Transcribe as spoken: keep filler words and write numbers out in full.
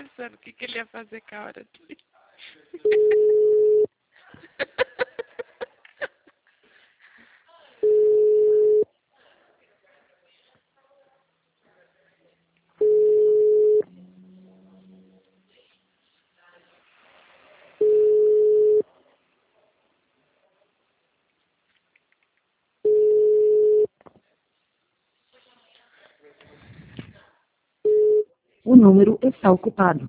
pensando o que, que ele ia fazer com a hora dele. O número está ocupado.